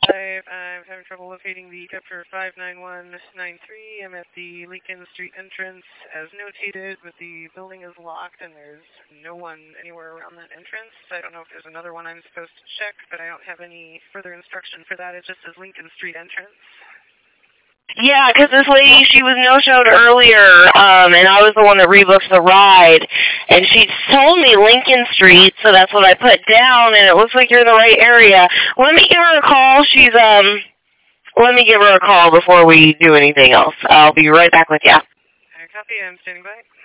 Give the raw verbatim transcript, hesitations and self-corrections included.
five. I'm having trouble locating the pickup for five nine one nine three. I'm at the Lincoln Street entrance as notated, but the building is locked and there's no one anywhere around that entrance. I don't know if there's another one I'm supposed to check, but I don't have any further instruction for that. It just says Lincoln Street entrance. Yeah, because this lady, she was no-showed earlier, um, and I was the one that rebooked the ride, and she told me Lincoln Street, so that's what I put down, and it looks like you're in the right area. Let me give her a call. She's, um, let me give her a call before we do anything else. I'll be right back with you. I copy. I'm standing by.